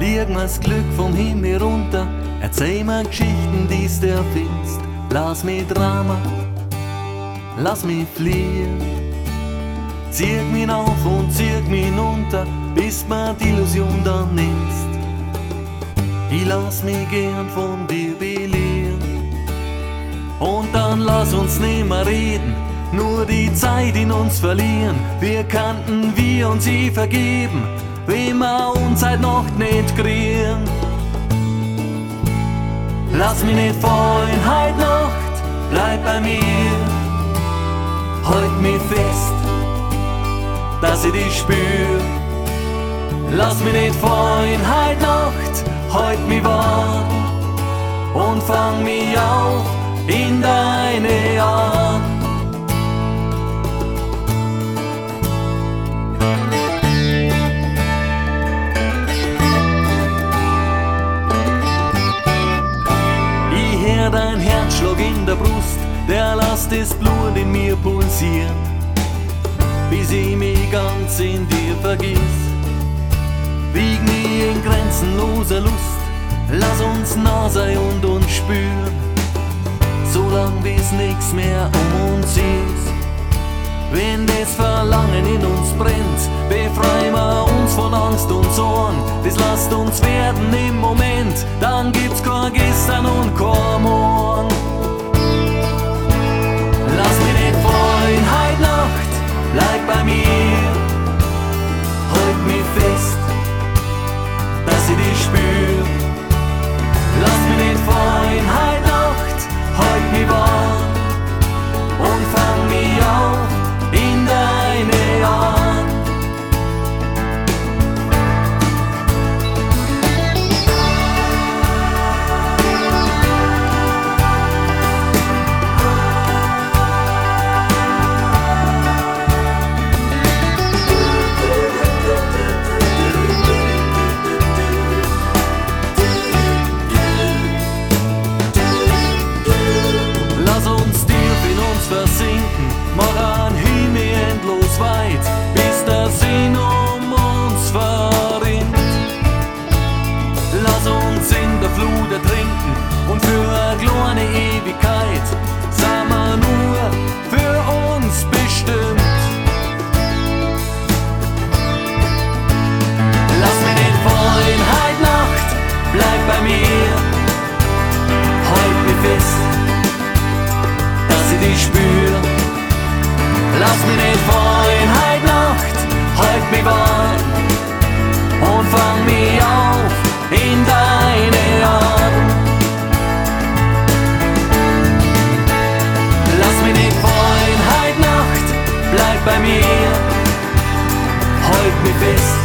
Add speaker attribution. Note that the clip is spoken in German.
Speaker 1: Lieg mir's Glück vom Himmel runter, erzähl mir Geschichten, die's du erfindest. Lass mich Drama, lass mich fliehen. Zieh mich auf und zieh mich runter, bis mir die Illusion dann nimmst. Ich lass mich gern von dir belehren. Und dann lass uns nimmer reden, nur die Zeit in uns verlieren. Wir kannten wir uns vergeben, wenn wir uns heute Nacht nicht kriegen. Lass mich nicht fallen, heute Nacht, bleib bei mir. Halt mich fest, dass ich dich spür. Lass mich nicht fallen, heute Nacht, halt mich warm und fang mich auf in deine Arme. Ich hör dein Herzschlag in der Brust, der lässt das Blut in mir pulsieren, bis ich mich ganz in dir vergiss. Wieg mich in grenzenloser Lust, lass uns nah sein und uns spüren, solang bis nix mehr um uns ist. Wenn das Verlangen in uns brennt, befreien wir uns von Angst und Zorn. Das lasst uns werden im Moment, dann gibt's kein Gestern und kein Morgen. Lass mich nicht fallen, heut Nacht, bleib bei mir. Halt mich fest, dass ich dich spür. Lass mich nicht fallen, heut Nacht, halt mich warm und fang mich auf in deine Arme. Mach einen Himmel endlos weit, bis der Sinn um uns verrinnt. Lass uns in der Flut ertrinken und für eine kleine Ewigkeit sind wir nur für uns bestimmt. Lass mich nicht fallen, heut Nacht, bleib bei mir. Halt mich fest, dass ich dich spür. Lass mich nicht fallen, heut Nacht, halt mich warm und fang mich auf in deine Arme. Lass mich nicht fallen, heut Nacht, bleib bei mir, halt mich fest,